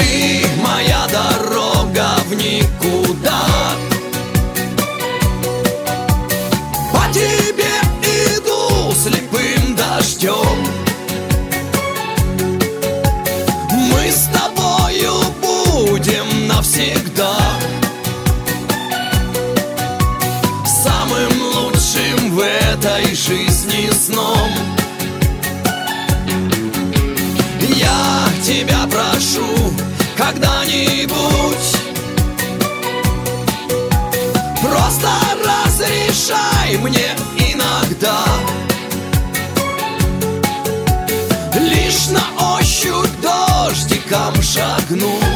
Ты моя дорога в никуда. По тебе иду слепым дождем. Мы с тобою будем навсегда. Самым лучшим в этой жизни сном. Я тебя прошу когда-нибудь, просто разрешай мне иногда лишь на ощупь дождиком шагнуть.